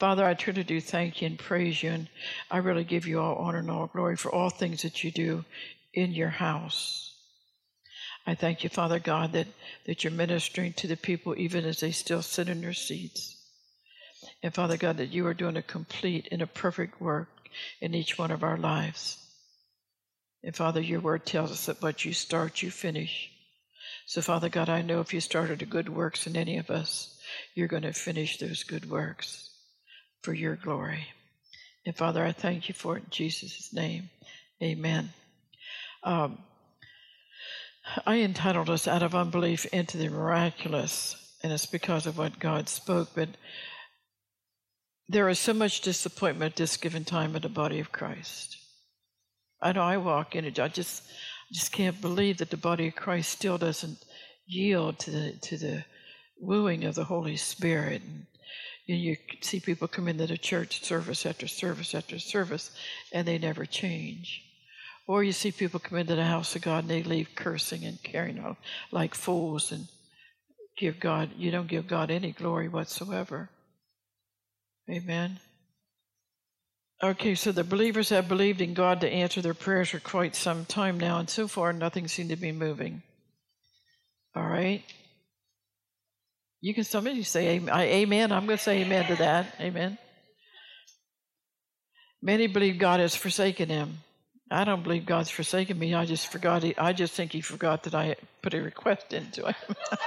Father, I truly do thank you and praise you, and I really give you all honor and all glory for all things that you do in your house. I thank you, Father God, that you're ministering to the people even as they still sit in their seats. And Father God, that you are doing a complete and a perfect work in each one of our lives. And Father, your word tells us that what you start, you finish. So Father God, I know if you started a good works in any of us, you're going to finish those good works for your glory. And Father, I thank you for it in Jesus' name. Amen. I entitled us Out of Unbelief into the Miraculous, and it's because of what God spoke, but there is so much disappointment at this given time in the body of Christ. I know I walk in it, I just can't believe that the body of Christ still doesn't yield to the wooing of the Holy Spirit. And you see people come into the church service after service after service, and they never change. Or you see people come into the house of God and they leave cursing and carrying on like fools and you don't give God any glory whatsoever. Amen. Okay, so the believers have believed in God to answer their prayers for quite some time now, and so far nothing seemed to be moving. All right? Somebody say amen. I'm going to say amen to that. Amen. Many believe God has forsaken him. I don't believe God's forsaken me. I just think he forgot that I put a request into him.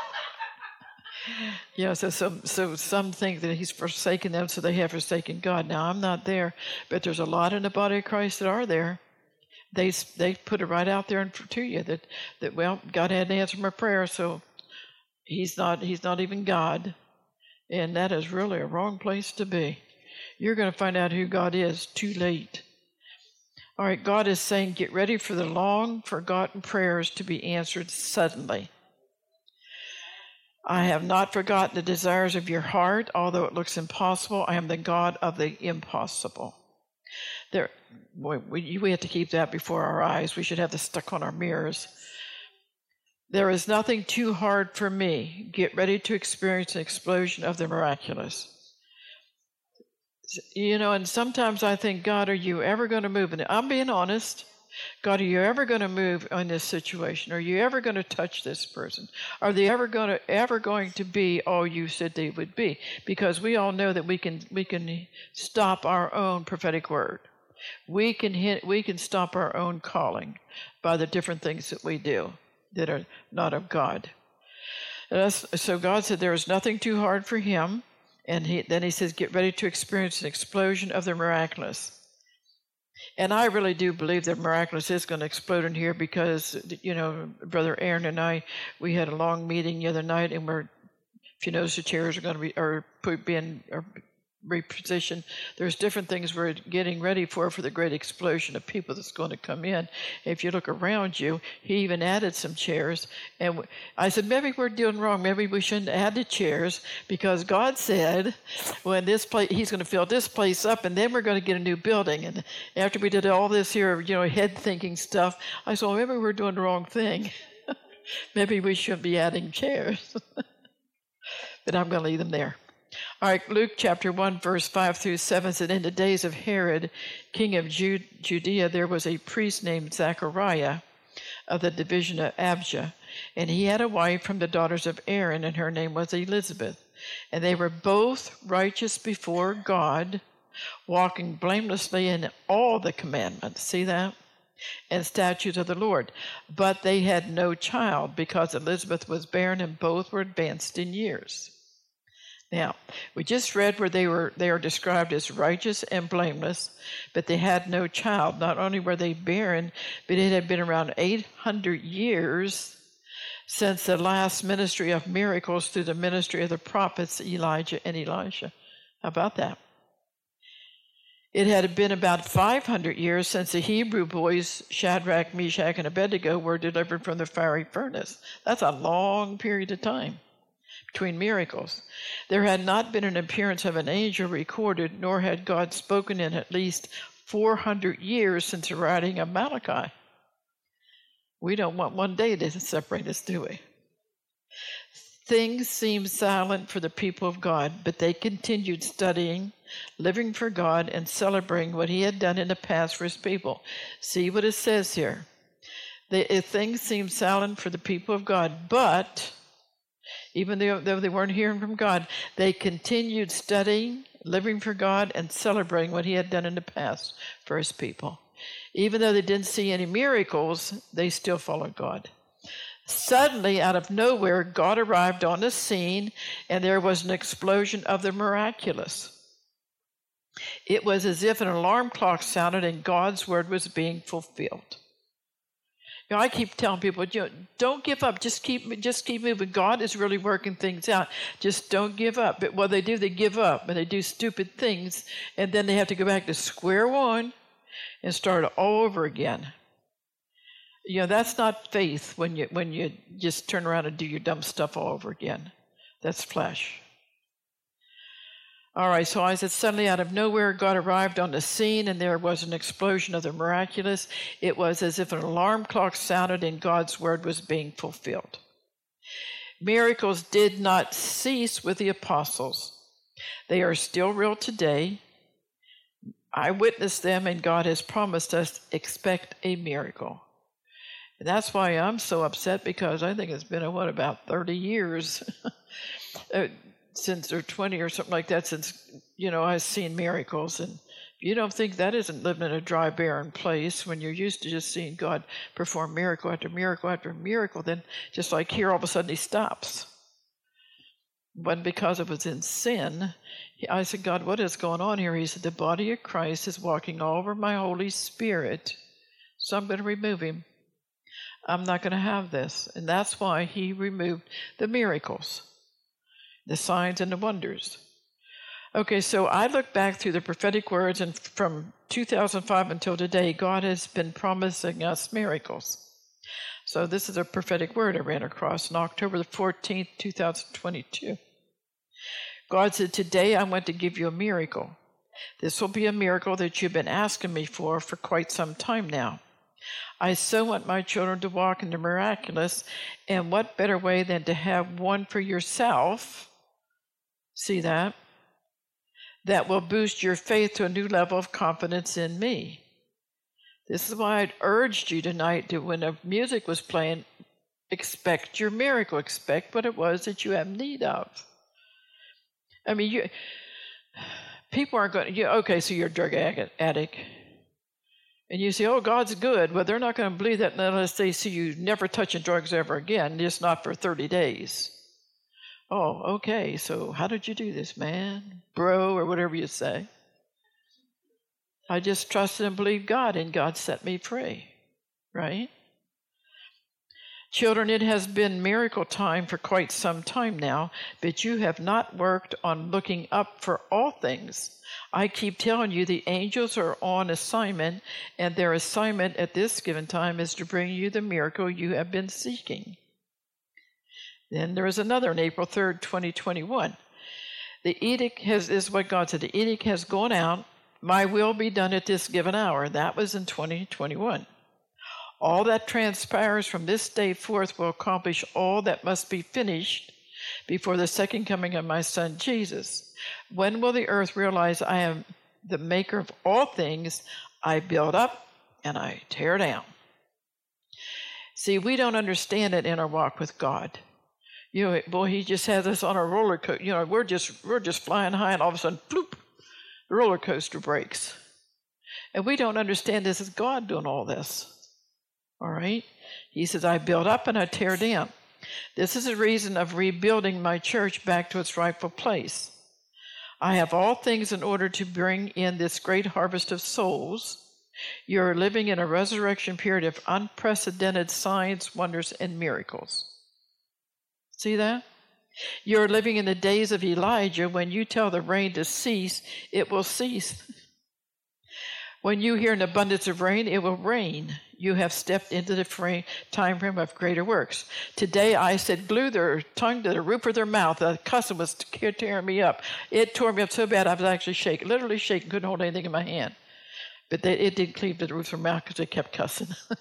So some think that he's forsaken them, so they have forsaken God. Now, I'm not there, but there's a lot in the body of Christ that are there. They put it right out there to you that well, God had to answer my prayer, so he's not even God. And that is really a wrong place to be. You're going to find out who God is too late. All right, God is saying, get ready for the long forgotten prayers to be answered suddenly. I have not forgotten the desires of your heart, although it looks impossible. I am the God of the impossible. We have to keep that before our eyes. We should have this stuck on our mirrors. There is nothing too hard for me. Get ready to experience an explosion of the miraculous. And sometimes I think, God, are you ever going to move? And I'm being honest. God, are you ever going to move on this situation? Are you ever going to touch this person? Are they ever going to be all you said they would be? Because we all know that we can stop our own prophetic word. We can stop our own calling by the different things that we do that are not of God. So God said there is nothing too hard for him. And then he says, get ready to experience an explosion of the miraculous. And I really do believe that miraculous is going to explode in here because, Brother Aaron and I, we had a long meeting the other night, and if you notice, the chairs are going to be being repositioned. There's different things we're getting ready for the great explosion of people that's going to come in. If you look around you, he even added some chairs. And I said, maybe we're doing wrong. Maybe we shouldn't add the chairs, because God said when he's going to fill this place up, and then we're going to get a new building. And after we did all this here, head thinking stuff, I said, well, maybe we're doing the wrong thing. Maybe we shouldn't be adding chairs. But I'm going to leave them there. All right, Luke chapter 1, verse 5 through 7 said, in the days of Herod, king of Judea, there was a priest named Zechariah of the division of Abijah, and he had a wife from the daughters of Aaron, and her name was Elizabeth. And they were both righteous before God, walking blamelessly in all the commandments. See that? And statutes of the Lord. But they had no child, because Elizabeth was barren, and both were advanced in years. Now, we just read where they are described as righteous and blameless, but they had no child. Not only were they barren, but it had been around 800 years since the last ministry of miracles through the ministry of the prophets Elijah and Elisha. How about that? It had been about 500 years since the Hebrew boys, Shadrach, Meshach, and Abednego, were delivered from the fiery furnace. That's a long period of time between miracles. There had not been an appearance of an angel recorded, nor had God spoken in at least 400 years since the writing of Malachi. We don't want one day to separate us, do we? Things seemed silent for the people of God, but they continued studying, living for God, and celebrating what he had done in the past for his people. See what it says here. Things seemed silent for the people of God, but even though they weren't hearing from God, they continued studying, living for God, and celebrating what he had done in the past for his people. Even though they didn't see any miracles, they still followed God. Suddenly, out of nowhere, God arrived on the scene, and there was an explosion of the miraculous. It was as if an alarm clock sounded and God's word was being fulfilled. You know, I keep telling people, don't give up. Just keep moving. God is really working things out. Just don't give up. But what they do, they give up, and they do stupid things, and then they have to go back to square one and start all over again. You know, that's not faith when you just turn around and do your dumb stuff all over again. That's flesh. All right, so I said, suddenly out of nowhere, God arrived on the scene, and there was an explosion of the miraculous. It was as if an alarm clock sounded and God's word was being fulfilled. Miracles did not cease with the apostles. They are still real today. I witnessed them, and God has promised us, expect a miracle. And that's why I'm so upset, because I think it's been, about 30 years since, or 20 or something like that, since, I've seen miracles. And you don't think that isn't living in a dry, barren place when you're used to just seeing God perform miracle after miracle after miracle. Then just like here, all of a sudden he stops. But because it was in sin, I said, God, what is going on here? He said, the body of Christ is walking all over my Holy Spirit, so I'm going to remove him. I'm not going to have this. And that's why he removed the miracles, the signs and the wonders. Okay, so I look back through the prophetic words, and from 2005 until today, God has been promising us miracles. So this is a prophetic word I ran across on October the 14th, 2022. God said, today I want to give you a miracle. This will be a miracle that you've been asking me for quite some time now. I so want my children to walk in the miraculous, and what better way than to have one for yourself, see that will boost your faith to a new level of confidence in me. This is why I urged you tonight to, when the music was playing, expect your miracle, expect what it was that you have need of. I mean, people aren't going, okay, so you're a drug addict. And you say, oh, God's good. Well, they're not going to believe that unless they see you never touching drugs ever again, just not for 30 days. Oh, okay, so how did you do this, man? Bro, or whatever you say. I just trusted and believed God, and God set me free, right? Children, it has been miracle time for quite some time now, but you have not worked on looking up for all things. I keep telling you the angels are on assignment, and their assignment at this given time is to bring you the miracle you have been seeking. Then there is another on April 3rd, 2021. The edict is what God said. The edict has gone out. My will be done at this given hour. That was in 2021. All that transpires from this day forth will accomplish all that must be finished before the second coming of my Son, Jesus. When will the earth realize I am the maker of all things? I build up and I tear down. See, we don't understand it in our walk with God. Boy, he just has us on a roller coaster. We're just flying high, and all of a sudden, bloop, the roller coaster breaks. And we don't understand this as God doing all this. All right? He says, I build up and I tear down. This is a reason of rebuilding my church back to its rightful place. I have all things in order to bring in this great harvest of souls. You are living in a resurrection period of unprecedented signs, wonders, and miracles. See that? You're living in the days of Elijah. When you tell the rain to cease, it will cease. When you hear an abundance of rain, it will rain. You have stepped into the time frame of greater works. Today I said, glue their tongue to the roof of their mouth. The cussing was tearing me up. It tore me up so bad I was actually shaking, literally shaking, couldn't hold anything in my hand. But it did cleave to the roof of their mouth because they kept cussing.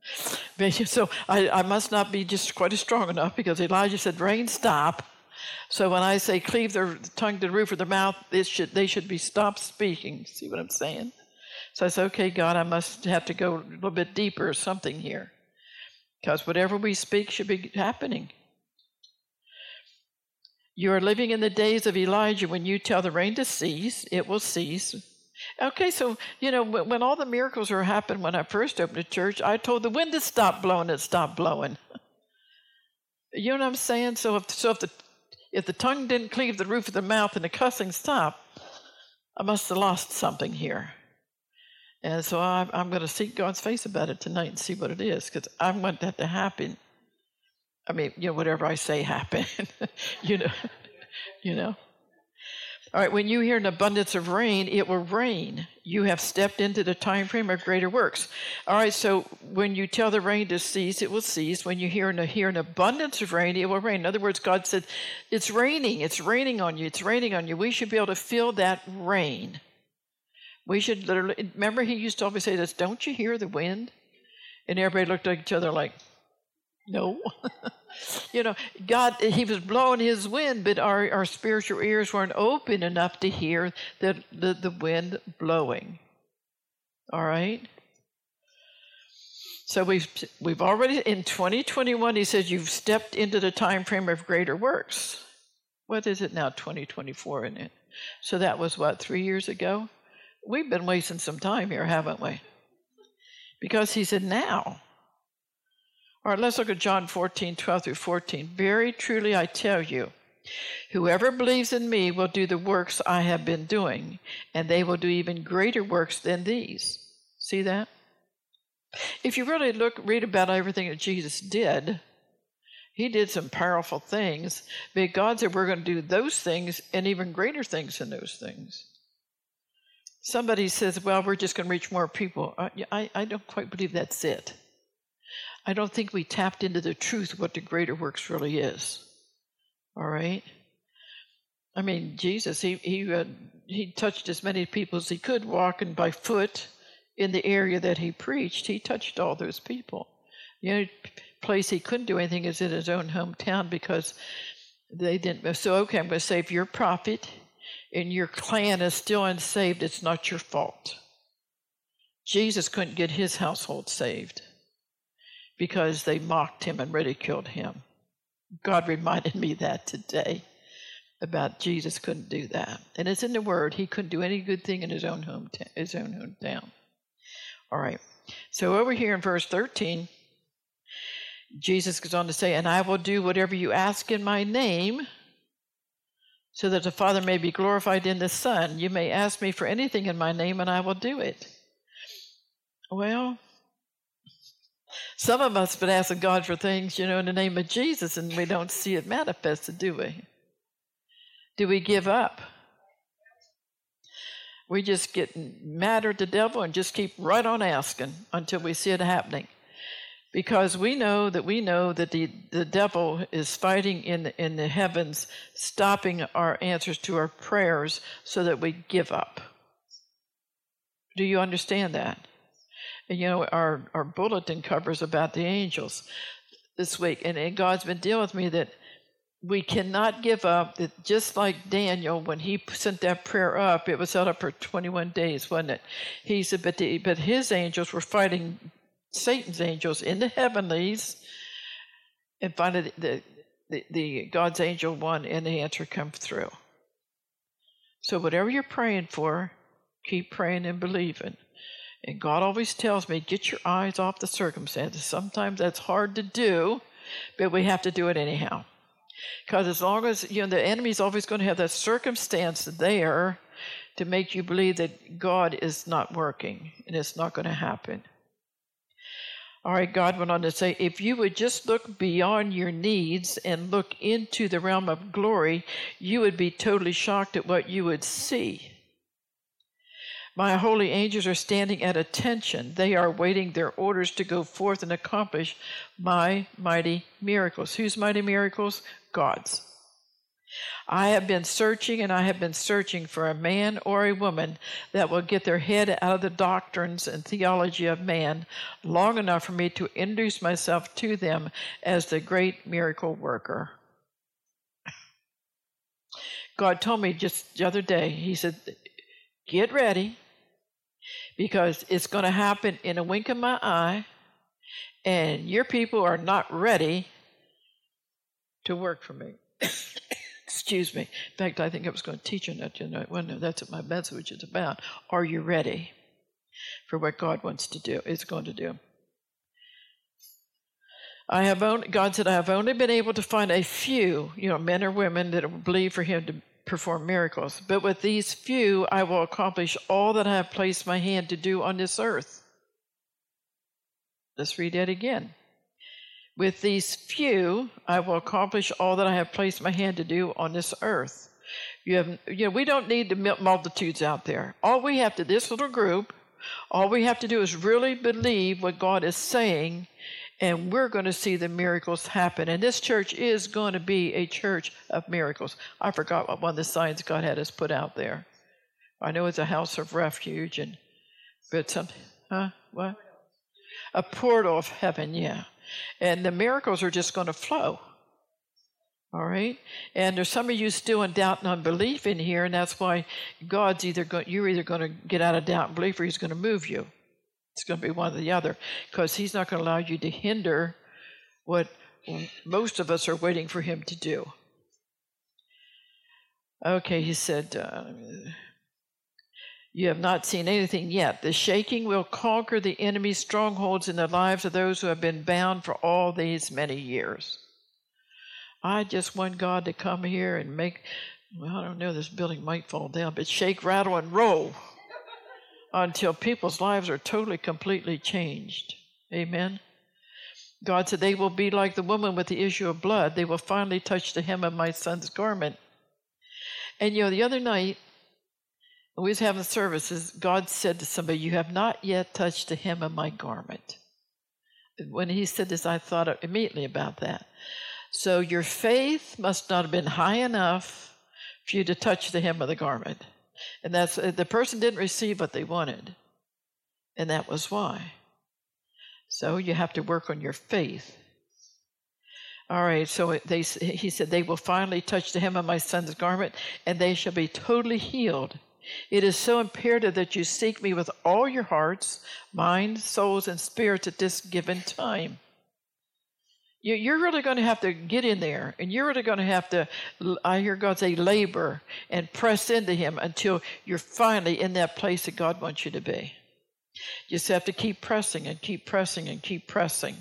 So I must not be just quite strong enough, because Elijah said, rain, stop. So when I say cleave their tongue to the roof of their mouth, they should be stopped speaking. See what I'm saying? So I said, okay, God, I must have to go a little bit deeper or something here, because whatever we speak should be happening. You are living in the days of Elijah. When you tell the rain to cease, it will cease. Okay, so, when all the miracles were happening when I first opened the church, I told the wind to stop blowing, it stopped blowing. You know what I'm saying? So if the tongue didn't cleave the roof of the mouth and the cussing stopped, I must have lost something here. And so I'm going to seek God's face about it tonight and see what it is, because I want that to happen. I mean, whatever I say happen, you know. All right, when you hear an abundance of rain, it will rain. You have stepped into the time frame of greater works. All right, so when you tell the rain to cease, it will cease. When you hear an abundance of rain, it will rain. In other words, God said, it's raining on you, it's raining on you. We should be able to feel that rain. We should literally, remember he used to always say this, don't you hear the wind? And everybody looked at each other like, no. God, he was blowing his wind, but our spiritual ears weren't open enough to hear the wind blowing. All right? So we've already, in 2021, he says you've stepped into the time frame of greater works. What is it now, 2024, isn't it? So that was, 3 years ago? We've been wasting some time here, haven't we? Because he said now. All right, let's look at John 14:12-14. Very truly I tell you, whoever believes in me will do the works I have been doing, and they will do even greater works than these. See that? If you really read about everything that Jesus did, he did some powerful things, but God said we're going to do those things and even greater things than those things. Somebody says, well, we're just going to reach more people. I don't quite believe that's it. I don't think we tapped into the truth of what the greater works really is. All right? I mean, Jesus, he touched as many people as he could, walking by foot in the area that he preached. He touched all those people. The only place he couldn't do anything is in his own hometown, because they didn't. So, okay, I'm going to say, if you're a prophet and your clan is still unsaved, it's not your fault. Jesus couldn't get his household saved because they mocked him and ridiculed him. God reminded me that today about Jesus couldn't do that. And it's in the Word. He couldn't do any good thing in his own hometown. All right. So over here in verse 13, Jesus goes on to say, and I will do whatever you ask in my name, so that the Father may be glorified in the Son. You may ask me for anything in my name, and I will do it. Well, some of us have been asking God for things, in the name of Jesus, and we don't see it manifested, do we? Do we give up? We just get mad at the devil and just keep right on asking until we see it happening. Because we know that the devil is fighting in the heavens, stopping our answers to our prayers so that we give up. Do you understand that? And our bulletin covers about the angels this week, and God's been dealing with me that we cannot give up. That just like Daniel, when he sent that prayer up, it was set up for 21 days, wasn't it? He said, but his angels were fighting Satan's angels in the heavenlies, and finally the God's angel won, and the answer comes through. So whatever you're praying for, keep praying and believing. And God always tells me, get your eyes off the circumstances. Sometimes that's hard to do, but we have to do it anyhow. Because as long as, the enemy's always going to have that circumstance there to make you believe that God is not working and it's not going to happen. All right, God went on to say, if you would just look beyond your needs and look into the realm of glory, you would be totally shocked at what you would see. My holy angels are standing at attention. They are waiting their orders to go forth and accomplish my mighty miracles. Whose mighty miracles? God's. I have been searching, and I have been searching for a man or a woman that will get their head out of the doctrines and theology of man long enough for me to introduce myself to them as the great miracle worker. God told me just the other day, he said, get ready, because it's going to happen in a wink of my eye, and your people are not ready to work for me. Excuse me. In fact, I think I was going to teach on that tonight. Well, no, that's what my message is about. Are you ready for what God wants to do, is going to do? God said, I have only been able to find a few, men or women that will believe for him to perform miracles. But with these few, I will accomplish all that I have placed my hand to do on this earth. Let's read that again. With these few, I will accomplish all that I have placed my hand to do on this earth. We don't need the multitudes out there. This little group, all we have to do is really believe what God is saying, and we're going to see the miracles happen. And this church is going to be a church of miracles. I forgot what one of the signs God had us put out there. I know it's a house of refuge, but something, what? A portal of heaven, yeah. And the miracles are just going to flow. All right? And there's some of you still in doubt and unbelief in here, and that's why you're either going to get out of doubt and belief, or he's going to move you. It's going to be one or the other, because he's not going to allow you to hinder what most of us are waiting for him to do. Okay, he said, you have not seen anything yet. The shaking will conquer the enemy's strongholds in the lives of those who have been bound for all these many years. I just want God to come here and I don't know, this building might fall down, but shake, rattle, and roll until people's lives are totally, completely changed. Amen. God said they will be like the woman with the issue of blood. They will finally touch the hem of my son's garment. And the other night, when we was having services, God said to somebody, you have not yet touched the hem of my garment. When he said this, I thought immediately about that. So your faith must not have been high enough for you to touch the hem of the garment. And that's the person didn't receive what they wanted. And that was why. So you have to work on your faith. All right, so he said, they will finally touch the hem of my son's garment, and they shall be totally healed. It is so imperative that you seek me with all your hearts, minds, souls, and spirits at this given time. You're really going to have to get in there, and you're really going to have to, I hear God say, labor and press into him until you're finally in that place that God wants you to be. You just have to keep pressing and keep pressing and keep pressing.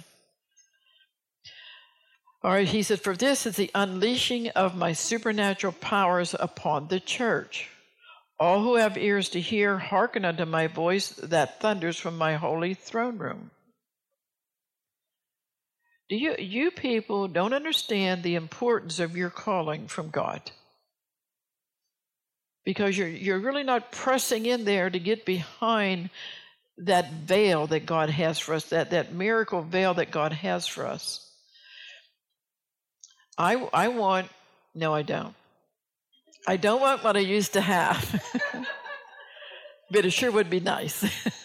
All right, he said, for this is the unleashing of my supernatural powers upon the church. All who have ears to hear, hearken unto my voice that thunders from my holy throne room. You people don't understand the importance of your calling from God, because you're really not pressing in there to get behind that veil that God has for us, that miracle veil that God has for us. I don't. I don't want what I used to have, but it sure would be nice.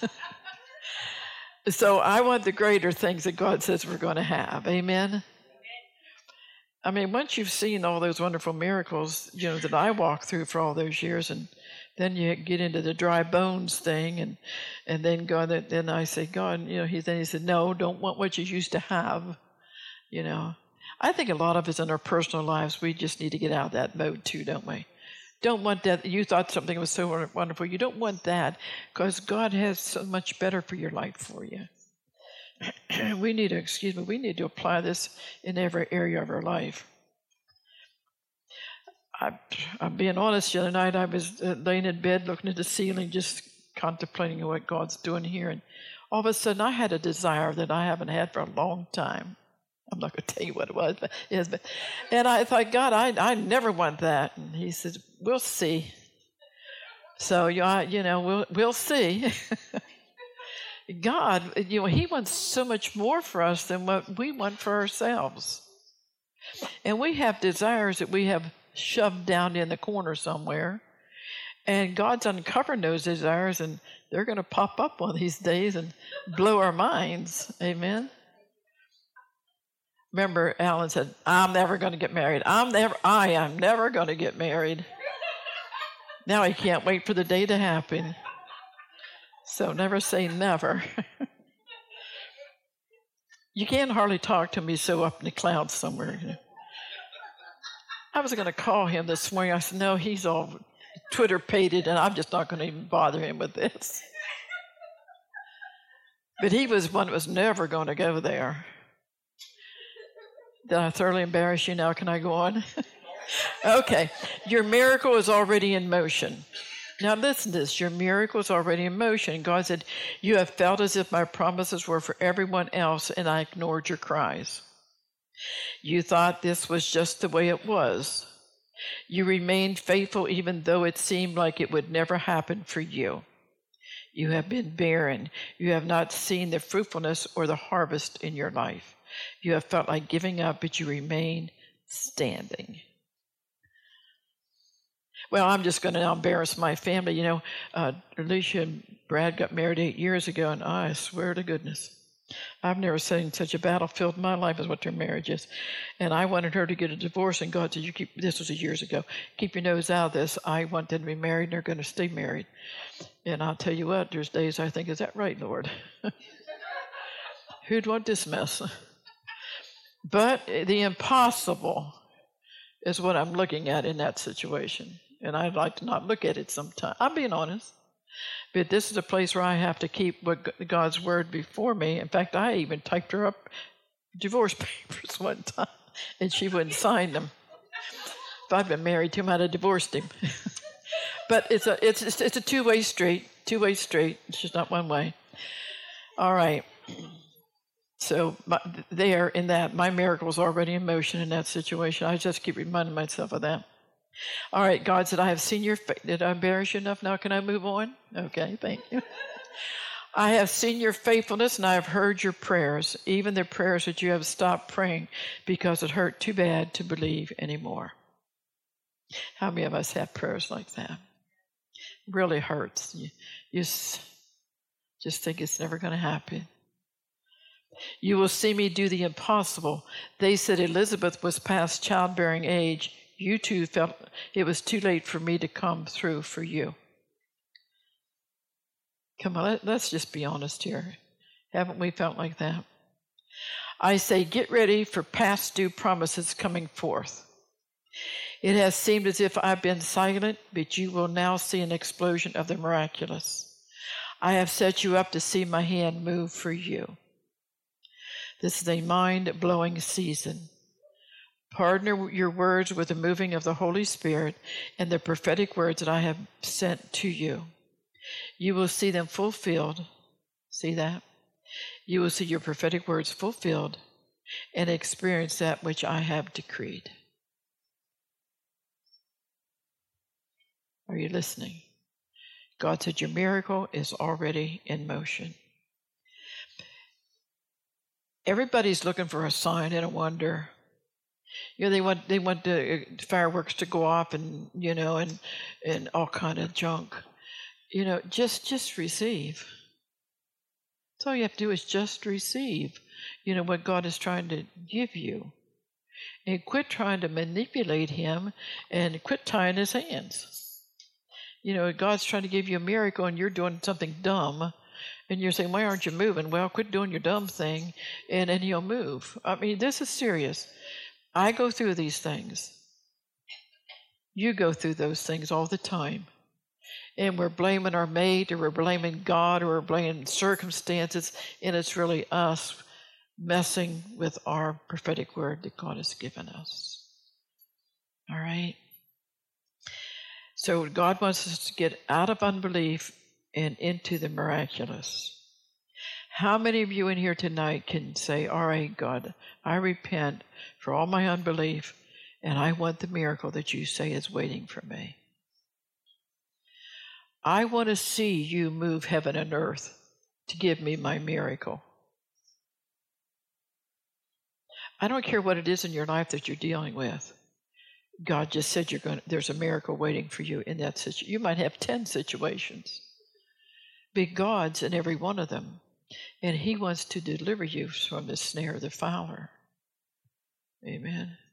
So I want the greater things that God says we're going to have. Amen? I mean, once you've seen all those wonderful miracles, that I walked through for all those years, and then you get into the dry bones thing, and then God, then I say, God, he said, no, don't want what you used to have, I think a lot of us in our personal lives, we just need to get out of that mode too, don't we? Don't want that. You thought something was so wonderful. You don't want that, because God has so much better for your life for you. We need to apply this in every area of our life. I'm being honest, the other night I was laying in bed looking at the ceiling, just contemplating what God's doing here, and all of a sudden I had a desire that I haven't had for a long time. I'm not going to tell you what it was, but yes. And I thought, God, I never want that. And he said, we'll see. So, we'll see. God, he wants so much more for us than what we want for ourselves. And we have desires that we have shoved down in the corner somewhere. And God's uncovering those desires, and they're going to pop up one of these days and blow our minds. Amen. Remember, Alan said, I'm never going to get married. I am never going to get married. Now he can't wait for the day to happen. So never say never. You can't hardly talk to me so up in the clouds somewhere. I was going to call him this morning. I said, no, he's all Twitter-pated, and I'm just not going to even bother him with this. But he was one that was never going to go there. Did I thoroughly embarrass you now? Can I go on? Okay. Your miracle is already in motion. Now listen to this. Your miracle is already in motion. God said, you have felt as if my promises were for everyone else, and I ignored your cries. You thought this was just the way it was. You remained faithful even though it seemed like it would never happen for you. You have been barren. You have not seen the fruitfulness or the harvest in your life. You have felt like giving up, but you remain standing. Well, I'm just going to embarrass my family. You know, Alicia and Brad got married 8 years ago, and I swear to goodness, I've never seen such a battlefield in my life as what their marriage is. And I wanted her to get a divorce, and God said, this was years ago, keep your nose out of this. I want them to be married, and they're going to stay married. And I'll tell you what, there's days I think, is that right, Lord? Who'd want this mess? But the impossible is what I'm looking at in that situation. And I'd like to not look at it sometimes. I'm being honest. But this is a place where I have to keep God's word before me. In fact, I even typed her up divorce papers one time, and she wouldn't sign them. If I'd been married to him, I'd have divorced him. But it's a two-way street. Two-way street. It's just not one way. All right. So there, in that, my miracle is already in motion in that situation. I just keep reminding myself of that. All right, God said, I have seen your faith. Did I embarrass you enough? Now can I move on? Okay, thank you. I have seen your faithfulness, and I have heard your prayers, even the prayers that you have stopped praying because it hurt too bad to believe anymore. How many of us have prayers like that? It really hurts. You just think it's never going to happen. You will see me do the impossible. They said Elizabeth was past childbearing age. You too felt it was too late for me to come through for you. Come on, let's just be honest here. Haven't we felt like that? I say, get ready for past due promises coming forth. It has seemed as if I've been silent, but you will now see an explosion of the miraculous. I have set you up to see my hand move for you. This is a mind-blowing season. Partner your words with the moving of the Holy Spirit and the prophetic words that I have sent to you. You will see them fulfilled. See that? You will see your prophetic words fulfilled and experience that which I have decreed. Are you listening? God said your miracle is already in motion. Everybody's looking for a sign and a wonder. You know, they want the fireworks to go off and, you know, and all kind of junk. You know, just receive. That's all you have to do is just receive, you know, what God is trying to give you. And quit trying to manipulate him and quit tying his hands. You know, God's trying to give you a miracle and you're doing something dumb. And you're saying, why aren't you moving? Well, quit doing your dumb thing and then he'll move. I mean, this is serious. I go through these things. You go through those things all the time. And we're blaming our mate, or we're blaming God, or we're blaming circumstances, and it's really us messing with our prophetic word that God has given us. All right? So God wants us to get out of unbelief and into the miraculous. How many of you in here tonight can say, all right, God, I repent for all my unbelief, and I want the miracle that you say is waiting for me. I want to see you move heaven and earth to give me my miracle. I don't care what it is in your life that you're dealing with. God just said there's a miracle waiting for you in that situation. You might have 10 situations. Be God's in every one of them. And He wants to deliver you from the snare of the fowler. Amen.